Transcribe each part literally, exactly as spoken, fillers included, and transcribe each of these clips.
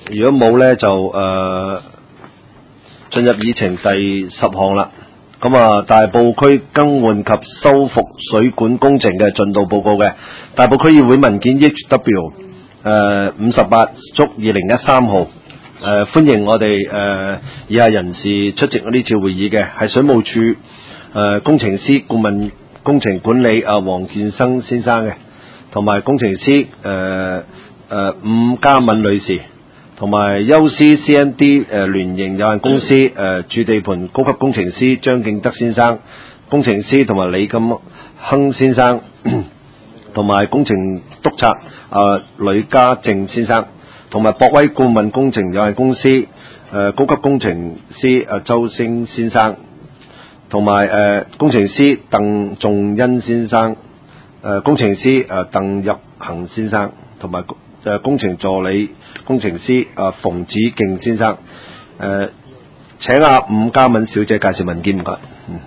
如果冇咧就誒進入議程第十項啦。咁啊，大埔區更換及修復水管工程嘅進度報告嘅大埔區議會文件 H W 誒五十八足二零一三號。誒、呃、歡迎我哋誒、呃、以下人士出席呢次會議嘅係水務署誒、呃、工程師顧問工程管理啊黃建生先生嘅，同埋工程師誒誒伍嘉敏女士，同埋優思 C N D 誒、呃、聯營有限公司誒、呃、駐地盤高級工程師張敬德先生，工程師同埋李金亨先生，同埋工程督察啊呂家正先生。同埋博威顧問工程有限公司誒、呃、高級工程師誒周星先生，同埋誒工程師鄧仲恩先生，誒、呃、工程師誒鄧入恒先生，同埋誒工程助理工程師誒馮子敬先生。誒、呃、請阿伍嘉敏小姐介紹文件唔該。嗯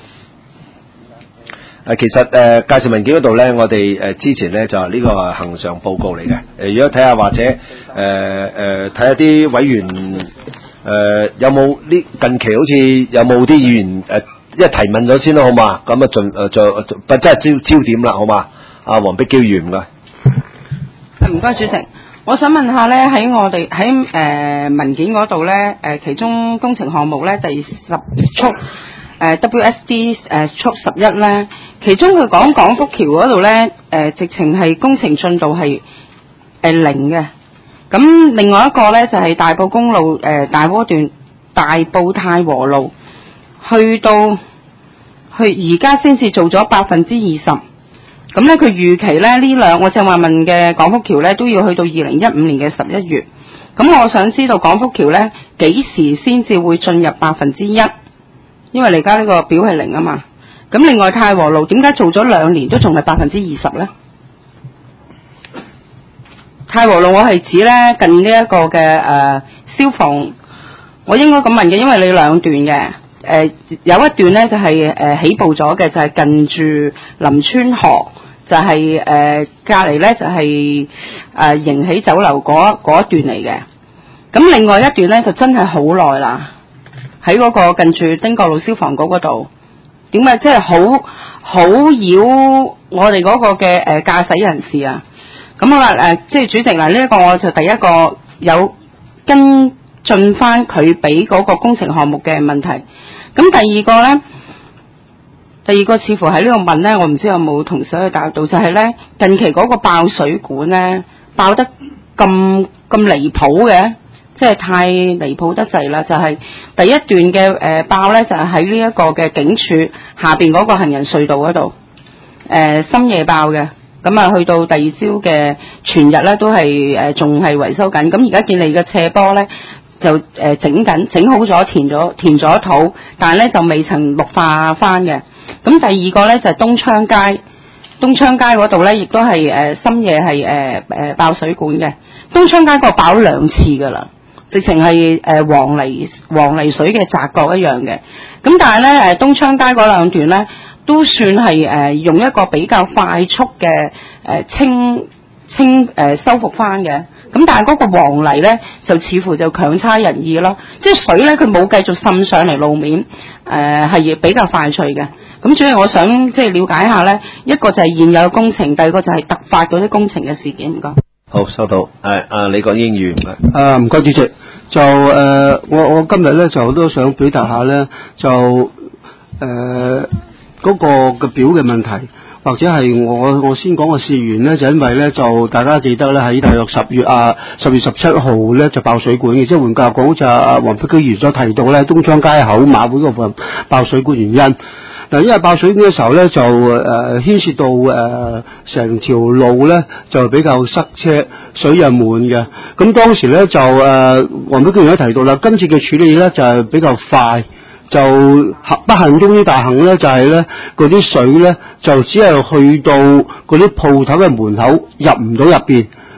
誒其實誒、呃、介紹文件嗰度咧，我哋誒、呃、之前咧就係、是、呢個係恆常報告嚟嘅。誒、呃、如果睇下或者誒誒睇下啲委員誒、呃、有冇呢近期好似有冇啲議員誒一、呃、提問咗先啦，好嘛？咁啊盡誒就不即係焦焦點啦，好嘛？阿黃碧嬌議員唔該。 唔該主席，我想問下咧，喺我哋喺誒文件嗰度咧，誒、呃、其中工程項目咧第十速。誒 W S D 誒速十一咧，其中佢講廣福橋嗰度咧，誒直情係工程進度係誒零嘅。咁另外一個咧就係、是、大埔公路誒、呃、大窩段大埔太和路，去到去而家先至做咗百分之二十。咁咧佢預期咧呢兩我正話問嘅廣福橋咧都要去到二零一五年嘅十一月。咁我想知道廣福橋咧幾時先至會進入百分之一？因為你而家呢個表係零啊嘛，咁另外太和路點解做咗兩年都仲係百分之二十咧？太和路我係指咧近呢一個嘅誒、呃、消防，我應該咁問嘅，因為你兩段嘅誒、呃、有一段咧就係、是、誒、呃、起步咗嘅，就係、是、近住林村河，就係誒隔離咧就係誒迎喜酒樓嗰嗰一段嚟嘅。咁另外一段咧就真係好耐啦。喺嗰個近住汀角路消防局嗰度，點解即係好好擾我哋嗰個嘅誒駕駛人士啊？咁好啦，誒、呃、即係主席嗱，呢、這、一個我就第一個有跟進翻佢俾嗰個工程項目嘅問題。咁第二個咧，第二個似乎喺呢度問咧，我唔知有冇同事去答到，就係、是、咧近期嗰個爆水管咧爆得咁咁離譜嘅。即係太離譜得滯啦！就係、是、第一段嘅誒、呃、爆咧，就係喺呢一個嘅警署下邊嗰個行人隧道嗰度，誒、呃、深夜爆嘅。咁啊，去到第二朝嘅全日咧，都係誒仲係維修緊。咁而家見你嘅斜坡咧，就誒、呃、整緊，整好咗，填咗填咗土，但係咧就未曾綠化翻嘅。咁第二個咧就係、是、東昌街，東昌街嗰度咧亦都係誒、呃、深夜係誒誒爆水管嘅。東昌街嗰個爆咗兩次㗎啦。直情係誒黃泥黃泥水嘅澤角一樣嘅，咁但係咧誒東昌街嗰兩段咧都算係誒、呃、用一個比較快速嘅誒、呃、清清誒、呃、修復翻嘅，咁但係嗰個黃泥咧就似乎就強差人意咯，即係水咧佢冇繼續滲上嚟路面，誒係比較快脆嘅。咁所以我想即係了解一下咧，一個就係現有工程，第二個就係突發嗰啲工程嘅事件。唔該。 好，收到。係啊，李國英議員。 啊，唔該主席。就誒、呃，我我今日咧就都想表達下咧，就誒嗰、呃那個嘅表嘅問題，或者係我我先講個事源咧，就因為咧就大家記得咧喺大約十月啊十月十七號咧就爆水管嘅，即係換句話講就阿黃碧嬌議員所提到咧東昌街口馬會嗰部分爆水管原因。嗱，因為爆水管嘅時候咧，就誒、呃、牽涉到誒成條路咧就比較塞車，水又滿嘅。咁當時咧就誒黃碧嬌議員都提到啦，今次嘅處理咧就係、是、比較快，就不幸中之大幸咧就係咧嗰啲水咧就只係去到嗰啲鋪頭嘅門口入唔到入邊。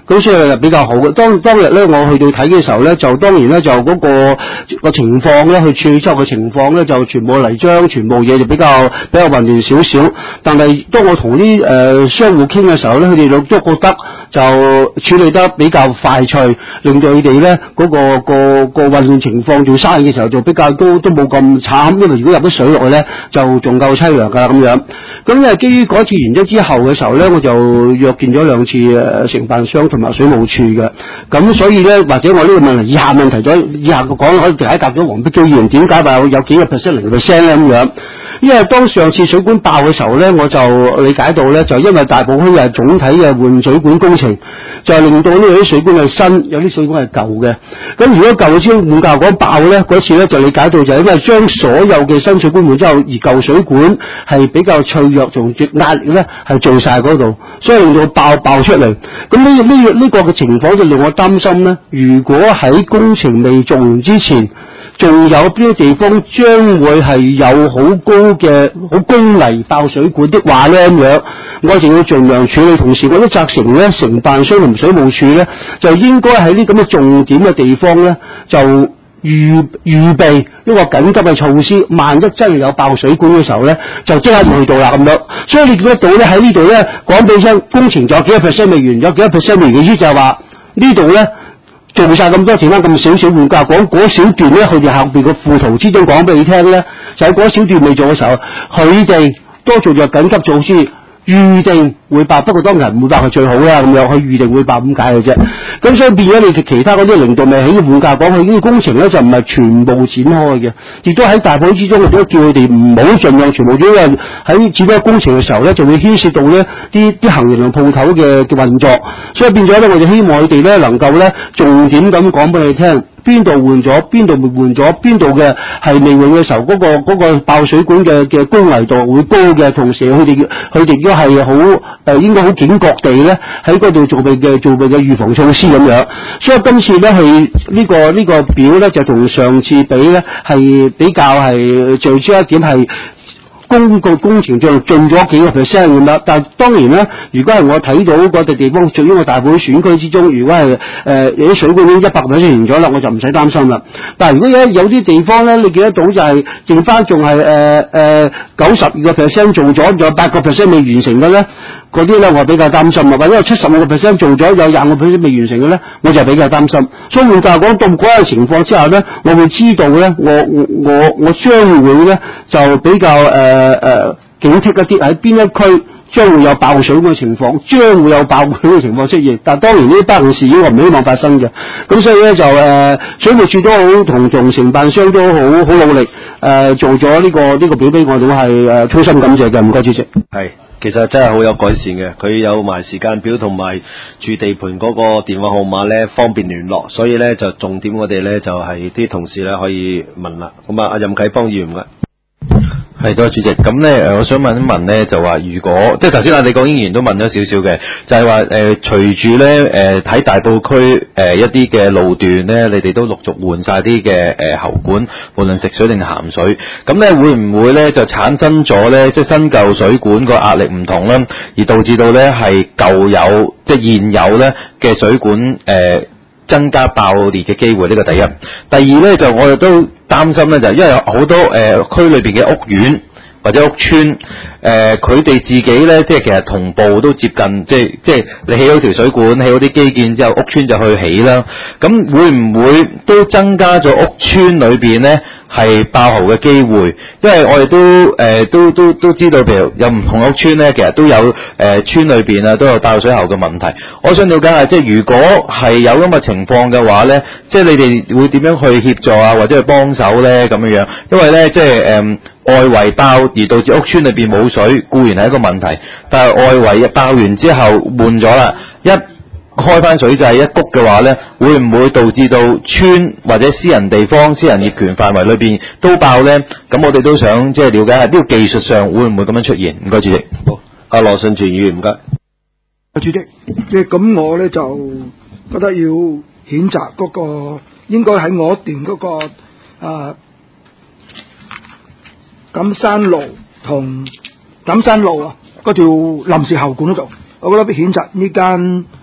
咁所以就比較好嘅。當當日咧，我去到睇嘅時候咧，就當然咧就嗰、那個、那個情況咧，去處理之後嘅情況咧，就全部泥漿，全部嘢就比較比較混亂少少。但係當我同啲誒商戶傾嘅時候咧，佢哋都都覺得就處理得比較快脆，令到佢哋咧嗰個、那個、那個混亂情況做生意嘅時候就比較都都冇咁慘，因為如果入咗水落去咧，就仲夠凄涼㗎咁樣。咁因為基於嗰次原則之後嘅時候咧，我就約見咗兩次誒承辦商同埋水務處嘅。咁所以咧，或者我呢個問題以下問題咗以下個講可以解答咗黃碧嬌議員點解話有幾個 percent 零 percent 咧咁樣。因為當上次水管爆嘅時候咧，我就理解到咧，就因為大埔區係總體嘅換水管工程，就令到呢度啲水管係新，有啲水管係舊嘅。咁如果舊嘅先換舊管爆咧，嗰次咧就理解到就係因為將所有嘅新水管換之後，而舊水管係比較脆弱，同壓力咧係做晒嗰度，所以令到爆爆出嚟。咁呢呢呢個嘅情況就令我擔心咧，如果喺工程未做完之前，仲有邊啲地方將會係有好高嘅好功泥爆水管的話咧咁樣，我就要盡量處理。同時我都責成咧承辦商同水務署咧，就應該喺呢咁嘅重點嘅地方咧，就預預備一個緊急嘅措施，萬一真係有爆水管嘅時候咧，就即刻去到啦咁樣。所以你見得到咧喺呢度咧講俾你聽，工程仲有幾多 percent 未完，有幾多 percent 未完嘅意思就係話呢度咧。做晒咁多，剩翻咁少少換價，講嗰小段咧，佢哋後邊個附圖之中講俾你聽咧，就喺嗰小段未做嘅時候，佢哋多做咗緊急措施，預定會爆，不過當然唔會爆係最好啦，咁樣佢預定會爆咁解嘅啫。咁所以變咗你哋其他嗰啲零度未起換價講，佢呢個工程咧就唔係全部展開嘅，亦都喺大會之中，亦都叫佢哋唔好盡量全部做，因為喺展開工程嘅時候咧，就會牽涉到咧啲啲行業同鋪頭嘅嘅運作，所以變咗咧，我哋希望佢哋咧能夠咧重點咁講俾你聽。邊度換咗，邊度未換咗，邊度嘅係未換嘅時候，嗰、那個嗰、那個爆水管嘅嘅功危度會高嘅，同時佢哋佢哋都係好誒，應該好警覺地咧喺嗰度做備嘅做備嘅預防措施咁樣。所以今次咧係呢、這個呢、這個表咧就同上次比咧係比較係聚焦一點係。公個工程就進咗幾個 percent 咁樣，但係當然咧，如果係我睇到嗰笪地方，屬於我大埔選區之中，如果係誒有啲水管已經一百 percent 完咗啦，我就唔使擔心啦。但係如果有有啲地方咧，你見得到就係剩翻仲係誒誒九十二個 percent 做咗，仲有八個 percent 未完成嘅咧，嗰啲咧我比較擔心啊。或者有七十五個 percent 做咗，有廿個 percent 未完成嘅咧，我就比較擔心。所以換句話講，到嗰個情況之下咧，我會知道咧，我我我我將會咧就比較誒。呃誒誒、呃，警惕一啲喺邊一區將會有爆水嘅情況，將會有爆水嘅情況出現。但係當然呢單事件我唔希望發生嘅。咁所以咧就誒、呃，水務署都好同同承辦商都好好努力誒、呃，做咗呢、這個呢、這個表俾我哋係誒衷心感謝嘅。唔該主席。 係，其實真係好有改善嘅。佢有埋時間表同埋住地盤嗰個電話號碼咧，方便聯絡。所以咧就重點我哋咧就係、是、啲同事咧可以問啦。咁啊，阿任啟邦議員嘅。 係，多謝主席。咁咧，誒，我想問一問咧，就話如果即係頭先阿李國英議員都問咗少少嘅，就係話誒，隨住咧誒喺大埔區誒、呃、一啲嘅路段咧，你哋都陸續換晒啲嘅誒喉管，無論食水定鹹水，咁咧會唔會咧就產生咗咧即係新舊水管個壓力唔同啦，而導致到咧係舊有即係現有咧嘅水管誒、呃、增加爆裂嘅機會？呢個第一。第二咧就我哋都擔心咧，就因為有好多誒、呃、區裏邊嘅屋苑或者屋邨，誒佢哋自己咧，即係其實同步都接近，即係即係你起好條水管，起好啲基建之後，屋邨就去起啦。咁會唔會都增加咗屋邨裏邊咧係爆喉嘅機會？因為我哋都誒、呃、都都都知道，譬如有唔同屋邨咧，其實都有誒、呃、村裏邊啊都有爆水喉嘅問題。我想了解下，即係如果係有咁嘅情況嘅話咧，即係你哋會點樣去協助啊，或者去幫手咧咁樣樣？因為咧，即係誒、呃、外圍爆而導致屋邨裏邊冇水，固然係一個問題，但係外圍爆完之後換咗啦，一開翻水掣一谷嘅話咧，會唔會導致到村或者私人地方、私人業權範圍裏邊都爆咧？咁我哋都想即係了解下呢個技術上會唔會咁樣出現？唔該，主席。 好，阿羅信全議員唔該。 主席，即係咁，我咧就覺得要譴責嗰個應該喺我段嗰個啊錦山路同錦山路啊嗰條臨時喉管嗰度，我覺得必譴責呢間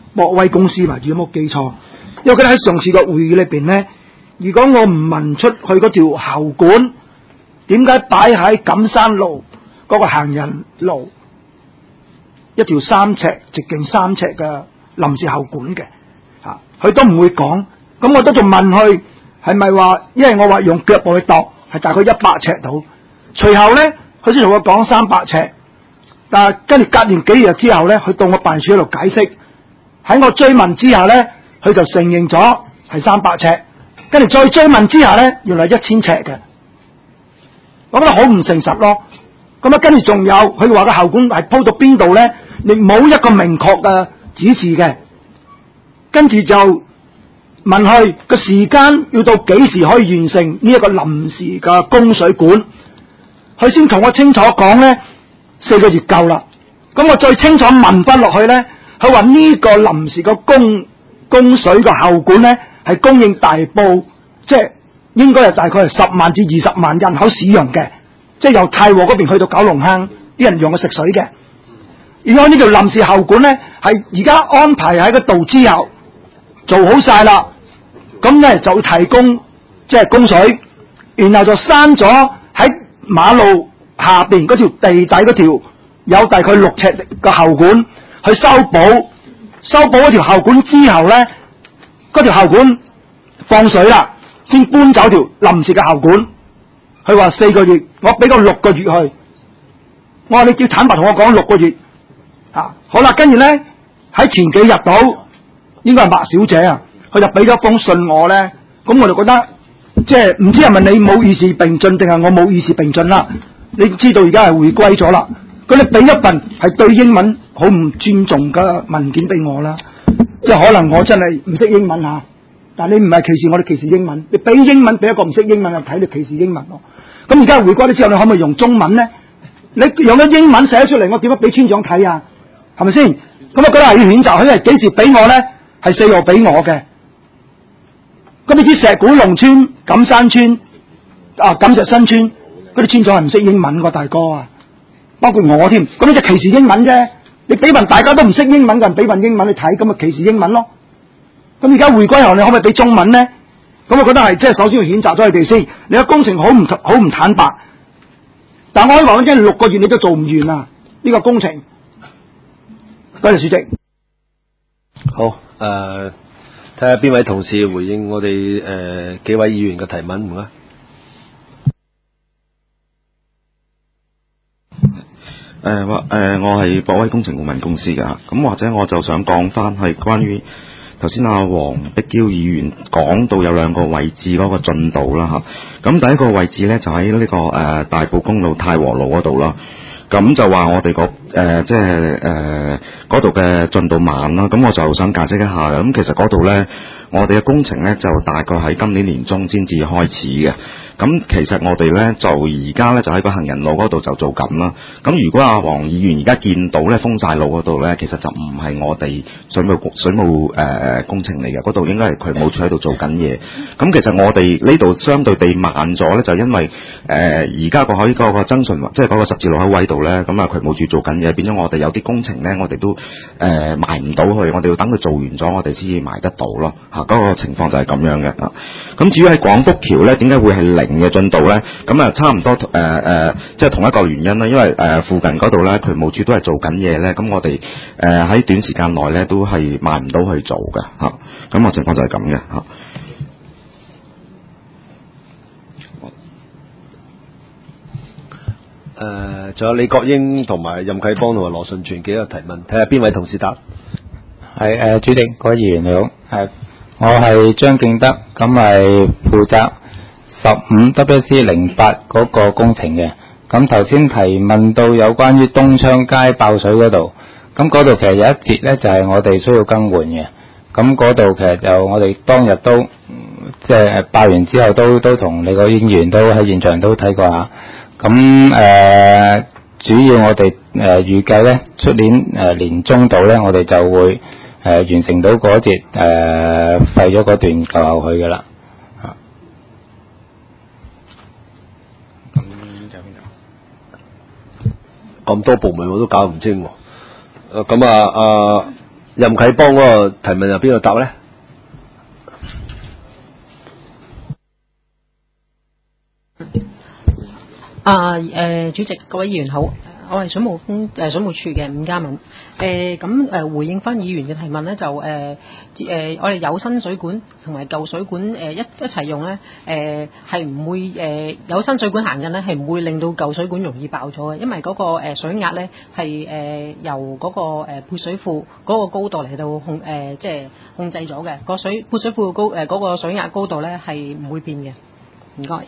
博威公司為主，有冇記錯？因為佢哋喺上次個會議裏邊咧，如果我唔問出去嗰條喉管點解擺喺錦山路嗰個行人路一條三尺直徑三尺嘅臨時喉管嘅嚇，佢都唔會講。咁我都仲問佢係咪話，因為我話用腳步去度係大概一百尺度，隨後咧佢先同我講三百尺，但係跟住隔完幾日之後咧，佢到我辦事處度解釋，喺我追問之下咧，佢就承認咗係三百尺，跟住再追問之下咧，原來一千尺嘅，我覺得好唔誠實咯。咁啊，跟住仲有佢話個喉管係鋪到邊度咧，亦冇一個明確嘅指示嘅，跟住就問佢個時間要到幾時可以完成呢一個臨時嘅供水管，佢先同我清楚講咧，四個月夠啦。咁我再清楚問翻落去咧，佢話呢個臨時嘅供供水嘅喉管咧係供應大埔，即係應該係大概係十萬至二十萬人口使用嘅，即係由太和嗰邊去到九龍坑啲人用嘅食水嘅。而我呢條臨時喉管咧係而家安排喺個度之後做好晒啦，咁咧就提供即係供水，然後就閂咗喺馬路下邊嗰條地底嗰條有大概六尺嘅喉管去修補，修補嗰條喉管之後咧，嗰條喉管放水啦，先搬走條臨時嘅喉管。佢話四個月，我俾個六個月去，我話你叫坦白同我講六個月。啊，好啦，跟住咧喺前幾日到，應該係麥小姐啊，佢就俾咗封信我咧，咁我就覺得即係唔知係咪你冇與時並進，定係我冇與時並進啦？你知道而家係回歸咗啦，咁你俾一份係對英文好唔尊重嘅文件俾我啦，即係可能我真係唔識英文嚇，但係你唔係歧視我哋，歧視英文，你俾英文俾一個唔識英文嘅睇，你歧視英文咯。咁而家回歸咗之後，你可唔可以用中文咧？你用咗英文寫出嚟，我點樣俾村長睇啊？係咪先？咁我覺得係要譴責佢，因為幾時俾我咧？係四號俾我嘅。咁你知石鼓龍村、錦山村、啊錦石新村嗰啲村長係唔識英文個大哥啊，包括我添。咁你就歧視英文啫。你俾份大家都唔識英文嘅人俾份英文你睇，咁咪歧視英文咯。咁而家回歸後，你可唔可以俾中文咧？咁我覺得係即係首先要譴責咗佢哋先。你個工程好唔好唔坦白，但我可以話即係六個月你都做唔完啊！呢個工程。多謝主席。 好，誒、呃，睇下邊位同事回應我哋誒、呃、幾位議員嘅提問，唔該。 誒或誒，我係博威工程顧問公司㗎，咁或者我就想講翻係關於頭先阿黃碧嬌議員講到有兩個位置嗰個進度啦嚇，咁第一個位置咧就喺呢、這個誒、呃、大埔公路太和路嗰度啦。咁就話我哋個誒即係誒嗰度嘅進度慢啦，咁我就想解釋一下。咁其實嗰度咧，我哋嘅工程咧就大概喺今年年中先至開始嘅。咁其實我哋咧就而家咧就喺個行人路嗰度就做緊啦。咁如果阿黃議員而家見到咧封晒路嗰度咧，其實就唔係我哋水務水務誒、呃、工程嚟嘅，嗰度應該係渠務處喺度做緊嘢。咁其實我哋呢度相對地慢咗咧，就因為誒而家個喺嗰個增順即係嗰個十字路口位度咧，咁啊渠務處做緊嘢，變咗我哋有啲工程咧，我哋都誒、呃、埋唔到去，我哋要等佢做完咗，我哋先至埋得到咯。嚇、啊，嗰、那個情況就係咁樣嘅啊。咁至於喺廣福橋咧，點解會係零嘅進度咧？咁啊，差唔多誒誒、呃呃，即係同一個原因啦。因為誒、呃、附近嗰度咧，渠務處都係做緊嘢咧。咁我哋誒喺短時間內咧，都係賣唔到去做嘅嚇。咁、啊那個情況就係咁嘅嚇。 誒、呃，仲有李國英同埋任啟邦同埋羅順全幾個提問，睇下邊位同事答。 係誒、呃，主席，各位議員你好，係我係張敬德，咁係負責十五 W C 零八嗰個工程嘅。咁頭先提問到有關於東昌街爆水嗰度，咁嗰度其實有一節咧就係、是、我哋需要更換嘅。咁嗰度其實就我哋當日都即係爆完之後都都同你個議員都喺現場都睇過下。咁誒、呃，主要我哋誒、呃、預計咧，出年誒、呃、年中度咧，我哋就會誒、呃、完成到嗰節誒廢咗嗰段舊後去嘅啦。嚇。咁就邊度？ 咁多部門我都搞唔清喎。誒咁啊啊任啟邦嗰個提問由邊個答咧？ 啊誒、呃，主席各位議員好，我係水務公誒水務處嘅伍嘉敏。誒咁誒回應翻議員嘅提問咧，就誒誒、呃呃、我哋有新水管同埋舊水管誒、呃、一一齊用咧，誒係唔會誒、呃、有新水管行緊咧，係唔會令到舊水管容易爆咗嘅，因為嗰、那個、呃、水壓咧係誒由嗰、那個誒配、呃、水庫嗰個高度嚟到控誒、呃、即係控制咗嘅，個水配水庫嘅高誒嗰、呃那個水壓高度咧係唔會變嘅。唔該。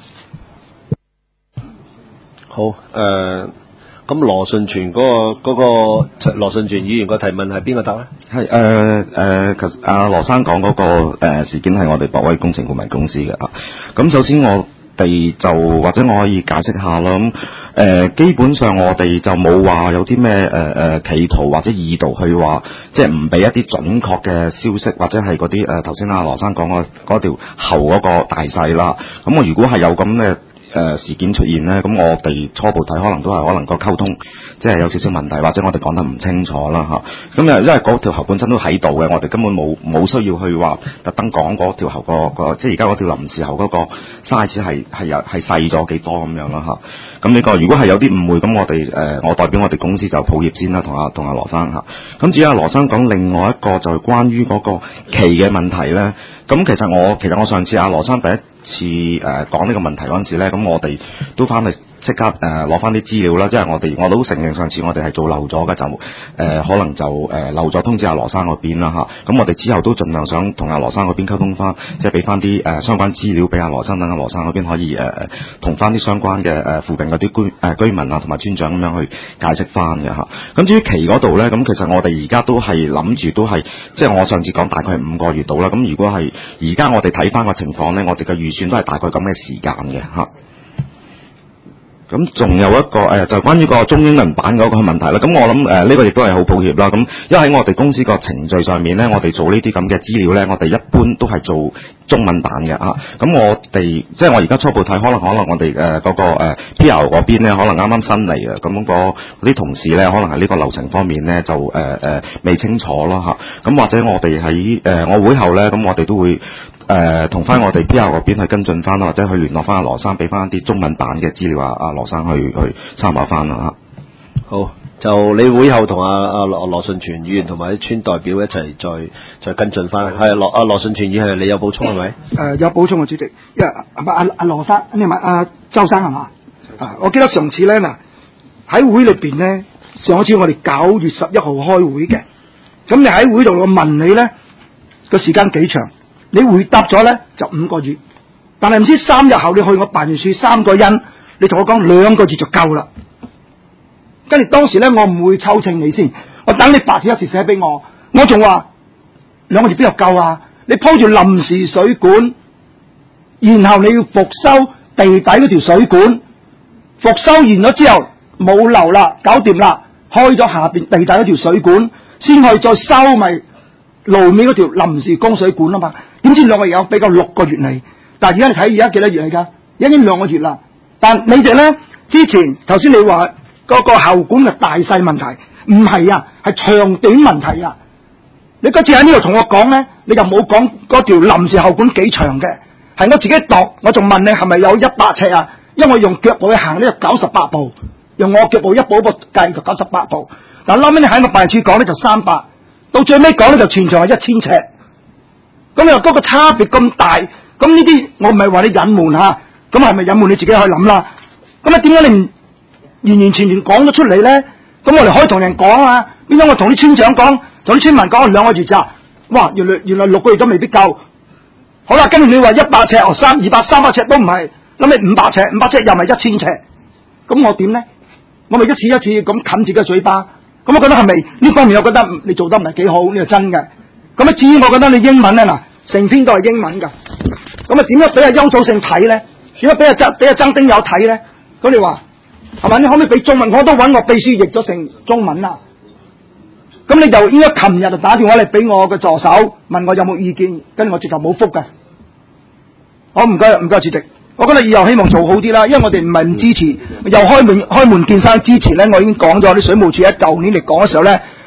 好誒，咁羅順全嗰個嗰個羅順全議員個提問係邊個答咧？ 係誒誒，其實阿羅生講嗰個誒事件係我哋博威工程顧問公司嘅啊。咁首先我哋就或者我可以解釋下啦。咁誒基本上我哋就冇話有啲咩誒誒企圖或者意圖去話，即係唔俾一啲準確嘅消息，或者係嗰啲誒頭先阿羅生講嗰嗰條喉嗰個大細啦。咁我如果係有咁嘅誒、呃、事件出現呢，咁我哋初步睇可能都係可能個溝通即係有少少問題，或者我哋講得唔清楚啦嚇。咁誒，因為嗰條喉本身都喺度嘅，我哋根本冇冇需要去話特登講嗰條喉個個，即係而家嗰條臨時喉嗰個 size 係係有係細咗幾多咁樣啦嚇。咁呢個如果係有啲誤會，咁我哋誒、呃、我代表我哋公司就抱歉先啦，同阿同阿羅生嚇。咁至於阿羅生講另外一個就係關於嗰個期嘅問題咧，咁其實我其實我上次阿羅生第一次誒講呢個問題嗰陣時咧，咁我哋都翻去即刻誒攞翻啲資料啦，即係我哋我都承認上次我哋係做漏咗嘅，就誒、呃、可能就誒、呃、漏咗通知阿羅生嗰邊啦嚇。咁我哋之後都盡量想同阿羅生嗰邊溝通翻，即係俾翻啲誒相關資料俾阿羅生，等阿羅生嗰邊可以誒誒同翻啲相關嘅誒、呃、附近嗰啲居誒、呃、居民啊同埋村長咁樣去解釋翻嘅嚇。咁至於期嗰度咧，咁其實我哋而家都係諗住都係即係我上次講大概係五個月到啦。咁如果係而家我哋睇翻個情況咧，我哋嘅預算都係大概咁嘅時間嘅嚇。咁仲有一個誒、呃，就關於個中英文版嗰個問題啦。咁我諗誒呢個亦都係好抱歉啦。咁因為喺我哋公司個程序上面咧，我哋做呢啲咁嘅資料咧，我哋一般都係做中文版嘅嚇。咁、啊、我哋即係我而家初步睇，可能可能我哋誒嗰個、呃、P R 嗰邊咧，可能啱啱新嚟嘅，咁、那個啲同事咧，可能係呢個流程方面咧就誒誒、呃、未清楚咯嚇。咁、啊、或者我哋喺誒我會後咧，咁我哋都會。誒同翻我哋 P R 嗰邊去跟進翻，或者去聯絡翻阿羅生，俾翻啲中文版嘅資料啊，阿羅生去去參考翻啦嚇。 好，就你會後同阿阿羅羅順全議員同埋啲村代表一齊再再跟進翻。係羅阿羅順全議員，你有補充係咪？誒、 呃、有補充啊，主席。因為阿阿阿羅生，你係咪阿周生係嘛？啊，我記得上次咧嗱喺會裏邊咧，上一次我哋九月十一號開會嘅，咁你喺會度我問你咧個時間幾長？你回答咗咧就五個月，但係唔知三日後你去我辦事處三個人，你同我講兩個月就夠啦。跟住當時咧我唔會抽秤你先，我等你白紙一時寫俾我，我仲話兩個月邊度夠啊？你鋪住臨時水管，然後你要復修地底嗰條水管，復修完咗之後冇漏啦，搞掂啦，開咗下邊地底嗰條水管，先可以再收埋路面嗰條臨時供水管啊嘛。點知兩個月有比較六個月嚟，但係而家你睇而家幾多月嚟㗎？已經兩個月啦。但你哋咧之前頭先你話嗰個喉管嘅大細問題，唔係啊，係長短問題啊。你嗰次喺呢度同我講咧，你就冇講嗰條臨時喉管幾長嘅，係我自己度，我仲問你係咪有一百尺啊？因為我用腳步去行呢個九十八步，用我腳步一步一步計就九十八步。但係後尾你喺我辦事處講咧就三百，到最尾講咧就全場係一千尺。咁你話嗰個差別咁大，咁呢啲我唔係話你隱瞞嚇，咁係咪隱瞞你自己去諗啦？咁啊點解你唔完完全全講咗出嚟咧？咁我哋可以同人講啊，點解我同啲村長講，同啲村民講兩個月咋？哇！原來原來六個月都未必夠。好啦，跟住你話一百尺哦，三二百三百尺都唔係，諗你五百尺，五百尺又咪一千尺，咁我點咧？我咪一次一次咁冚自己嘅嘴巴。咁我覺得係咪呢方面？我覺得你做得唔係幾好，呢個真嘅。咁啊，至於我覺得你英文咧嗱，成篇都係英文㗎。咁啊，點樣俾阿邱祖勝睇咧？點樣俾阿曾俾阿曾丁友睇咧？咁你話係咪？你可唔可以俾中文？我都揾我秘書譯咗成中文啦。咁你就應該琴日就打電話嚟俾我嘅助手，問我有冇意見，跟住我直頭冇覆㗎。好，唔該唔該，主席。我覺得以後希望做好啲啦，因為我哋唔係唔支持，又開門開門見山支持咧。我已經講咗，啲水務署喺舊年嚟講嘅時候咧，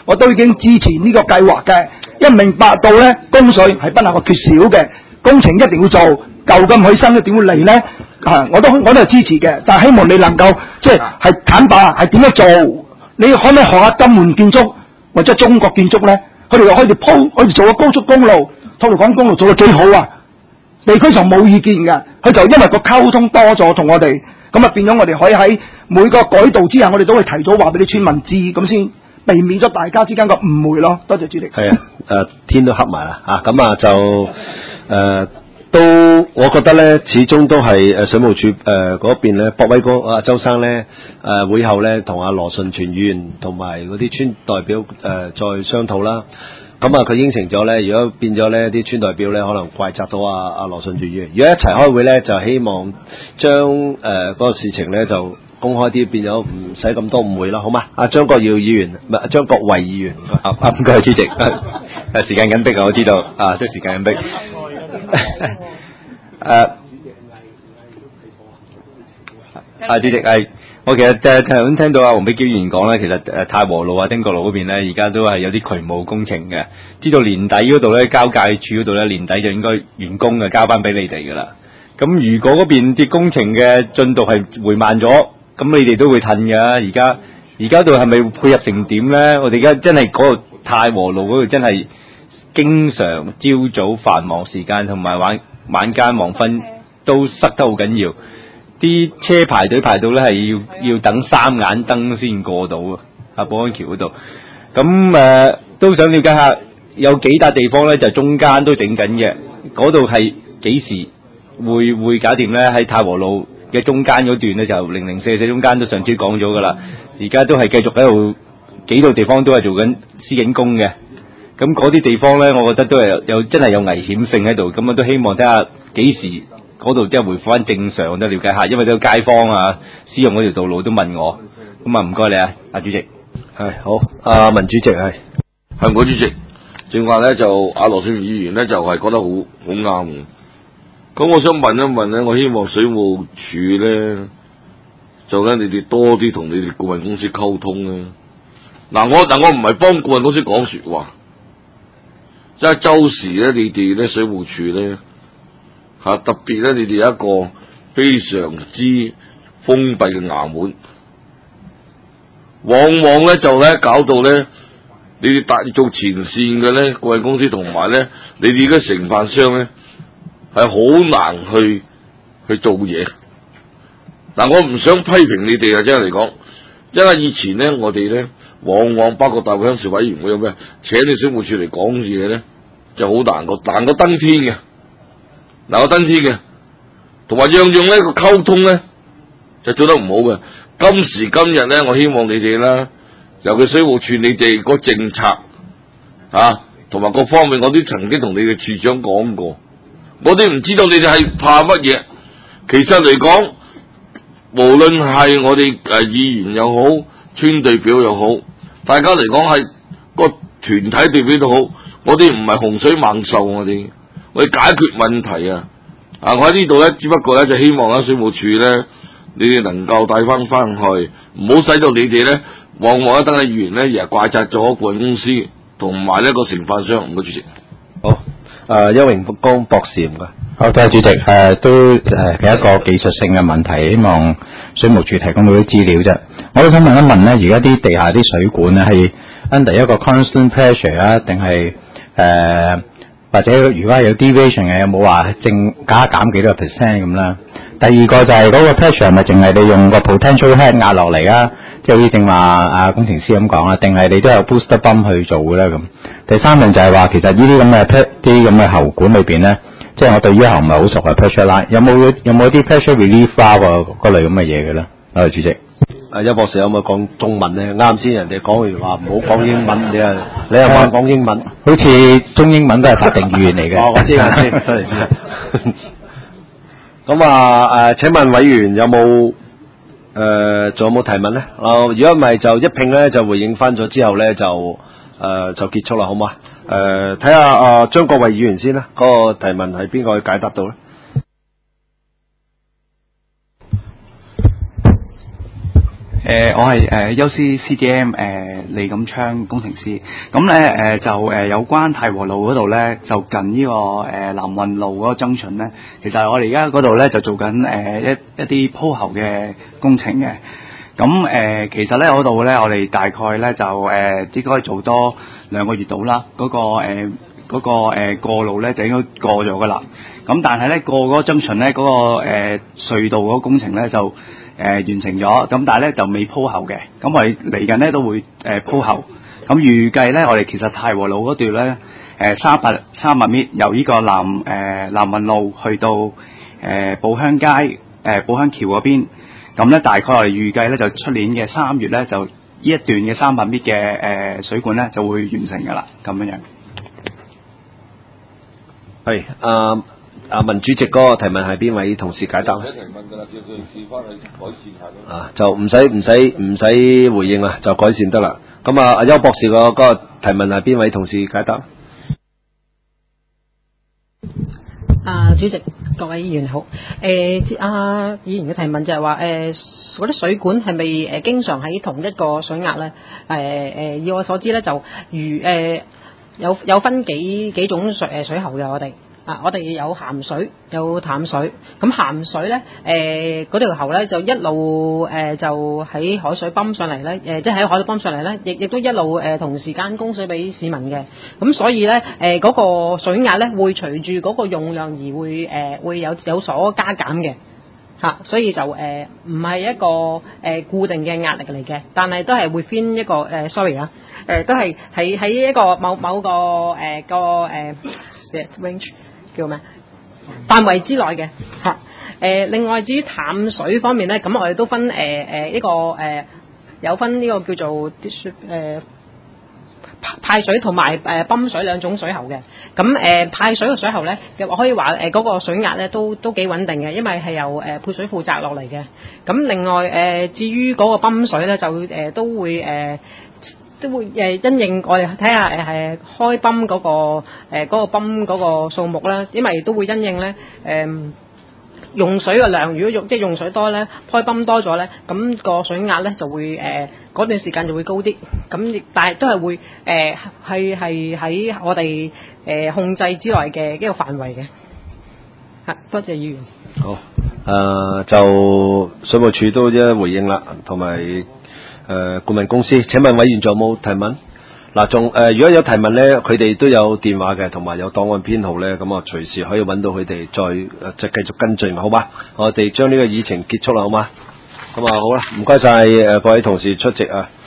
我都已經支持呢個計劃嘅，因為明白到咧供水係不能夠缺少嘅，工程一定要做，舊咁起身咧點會嚟咧？啊，我都我都係支持嘅，但係希望你能夠即係係坦白係點樣做？你可唔可以學下金門建築或者中國建築咧？佢哋又可以鋪，可以做個高速公路、吐露港公路做得幾好啊！地區上冇意見嘅，佢就因為個溝通多咗同我哋，咁啊變咗我哋可以喺每個改道之下，我哋都會提早話俾啲村民知，咁先避免咗大家之間個誤會咯。多謝主席。 係啊，誒、天都黑埋啦嚇，咁啊就誒。呃都，我覺得咧，始終都係誒水務署誒嗰邊咧，博威哥啊周生咧誒、呃、會後咧同阿羅順全議員同埋嗰啲村代表誒、呃、再商討啦。咁啊，佢應承咗咧，如果變咗咧啲村代表咧，可能怪責到阿阿羅順全議員。如果一齊開會咧，就希望將誒嗰個事情咧就公開啲，變咗唔使咁多誤會啦，好嘛？阿張國耀議員，唔係張國衛議員。 啊啊，唔該主席。誒時間緊迫啊，我知道啊，即係時間緊迫。誒，啊主席係，我其實誒頭先聽到阿黃碧嬌議員講咧，其實誒太和路啊、丁角路嗰邊咧，而家都係有啲渠務工程嘅，知道年底嗰度咧，交界處嗰度咧，年底就應該完工嘅，交翻俾你哋噶啦。咁如果嗰邊啲工程嘅進度係回慢咗，咁你哋都會褪㗎。而家而家度係咪配合成點咧？我哋而家真係嗰個太和路嗰度真係經常朝早繁忙時間同埋晚晚間黃昏都塞得好緊要，啲車排隊排到咧係要要等三眼燈先過到啊！寶安橋嗰度，咁誒、呃、都想了解下，有幾笪地方咧就中間都整緊嘅，嗰度係幾時會會搞掂咧？喺太和路嘅中間嗰段咧就零零四四中間都上次講咗噶啦，而家都係繼續喺度幾度地方都係做緊施緊工嘅。咁嗰啲地方咧，我覺得都係有，有真係有危險性喺度，咁我都希望睇下幾時嗰度即係回復翻正常，都了解下，因為都有街坊啊使用嗰條道路都問我，咁啊唔該你啊，阿主席， 係好，阿文主席係， 係我主席，正話咧就阿羅勝議員咧就係、是、覺得好好啱嘅，咁我想問一問咧，我希望水務署咧就咧你哋多啲同你哋顧問公司溝通咧，嗱我嗱我唔係幫顧問公司講說話。即係周時咧，你哋咧水務署咧嚇特別咧，你哋有一個非常之封閉嘅衙門，往往咧就咧搞到咧，你哋搭做前線嘅咧顧問公司同埋咧，你哋嘅承辦商咧係好難去去做嘢。嗱，我唔想批評你哋啊，真係嚟講，因為以前咧我哋咧。往往包括大會鄉事委員會有咩請你水務署嚟講嘢咧，就好難過難過登天嘅，難過登天嘅，同埋樣樣咧個溝通咧就做得唔好嘅。今時今日咧，我希望你哋啦，尤其水務署你哋個政策啊，同埋各方面，我都曾經同你哋處長講過，我哋唔知道你哋係怕乜嘢。其實嚟講，無論係我哋誒議員又好，村代表又好。大家嚟講係個團體代表都好，我哋唔係洪水猛獸，我哋我哋解決問題啊！啊，我喺呢度咧，只不過咧就希望咧水務署咧，你哋能夠帶翻翻去，唔好使到你哋咧，往往一等嘅議員咧，日日怪責咗顧問公司同埋呢個承辦商。唔該主席。 好，誒邱榮光博士唔該。 好，多謝主席。誒、呃、都誒係一個技術性嘅問題，希望水務署提供到啲資料啫。我都想問一問咧，而家啲地下啲水管咧係 under 一個 constant pressure 啊，定係誒或者如果係有 deviation 嘅，有冇話正加減幾多個 percent 咁啦？第二個就係嗰個 pressure 係咪淨係你用個 potential head 壓落嚟啊？即係好似正話啊工程師咁講啊，定係你都有 booster pump 去做嘅咧咁？第三樣就係話其實呢啲咁嘅啲咁嘅喉管裏邊咧，即係我對呢一行唔係好熟嘅 pressure line，有冇有冇啲 pressure relief valve 嗰類咁嘅嘢嘅咧？多謝主席。 啊，邱博士有冇講中文咧？啱先人哋講完話唔好講英文，你啊你又話講英文， 好似中英文都係法定語言嚟嘅。 哦，我知我知，多謝先。咁啊誒，請問委員有冇誒仲有冇提問咧？啊，如果唔係就一併咧就回應翻咗之後咧就誒、呃、就結束啦，好唔好啊？誒睇下啊張國衛議員先啦，嗰、那個提問係邊個去解答到咧？ 誒、我係誒優思 C D M 誒、李錦昌工程師。咁咧誒就誒、呃、有關太和路嗰度咧，就近呢、這個誒、呃、南運路嗰個 junction 咧，其實我哋而家嗰度咧就做緊誒、呃、一一啲鋪喉嘅工程嘅。咁誒、呃、其實咧嗰度咧，我哋大概咧就誒、呃、應該做多兩個月到啦。嗰、那個誒嗰、呃那個誒、呃、過路咧就應該過咗噶啦。咁但係咧過嗰個 junction 咧嗰、那個誒、呃、隧道嗰個工程咧就誒、呃、完成咗，咁但係咧就未鋪喉嘅。咁我哋嚟緊咧都會誒、呃、鋪喉。咁預計咧我哋其實太和路嗰段咧誒三百三百米由呢個南誒、呃、南運路去到誒、呃、寶鄉街誒、呃、寶鄉橋嗰邊。咁咧大概我哋預計咧就出年嘅三月咧就呢一段嘅三百米嘅誒、呃、水管咧就會完成㗎啦，咁樣樣。 係啊。啊，文主席嗰個提問係邊位同事解答？ 唔使提問㗎啦，叫佢試翻去改善下咯。 啊，就唔使唔使唔使回應啦，就改善得啦。咁啊，阿邱博士個嗰個提問係邊位同事解答？ 啊，主席，各位議員好。誒、啊，議員嘅提問就係話誒嗰啲水管係咪誒經常喺同一個水壓咧？誒、誒，以我所知咧就如誒有有分幾幾種水誒水喉嘅我哋。啊！我哋有鹹水，有淡水。咁鹹水咧，誒嗰條喉咧就一路誒、呃、就喺海水泵上嚟咧，誒、呃、即係喺海水泵上嚟咧，亦亦都一路誒、呃、同時間供水俾市民嘅。咁所以咧，誒、呃、嗰、那個水壓咧會隨住嗰個用量而會誒、呃、會有有所加減嘅。嚇、啊，所以就誒唔係一個誒、呃、固定嘅壓力嚟嘅，但係都係會分一個誒、呃、sorry 啊，誒、呃、都係喺喺一個某某個誒、呃、個誒、呃、range。叫咩範圍之內嘅嚇？誒，另外至於淡水方面咧，咁我哋都分誒誒呢個誒、呃、有分呢個叫做誒、呃、派水同埋誒泵水兩種水喉嘅。咁誒、呃、派水嘅水喉咧，我可以話誒嗰個水壓咧都都幾穩定嘅，因為係由誒配水庫摘落嚟嘅。咁另外誒、呃、至於嗰個泵水咧，就誒、呃、都會誒。呃都會誒因應我哋睇下誒係開泵嗰、嗰個誒嗰、呃嗰個泵嗰個數目啦，因為都會因應咧誒、呃、用水嘅量，如果用即係用水多咧，開泵多咗咧，咁、個水壓咧就會誒嗰、呃、段時間就會高啲，咁亦但係都係會誒係係喺我哋誒、呃、控制之內嘅一個範圍嘅。嚇，多謝議員。 好，誒、呃、就水務署都一回應啦，同埋。誒、呃，顧問公司，請問委員仲有冇提問？嗱，仲誒，如果有提問咧，佢哋都有電話嘅，同埋有檔案編號咧，咁啊隨時可以揾到佢哋，再誒即係繼續跟進，好嘛？我哋將呢個議程結束啦，好嘛？咁啊好啦，唔該晒誒各位同事出席啊！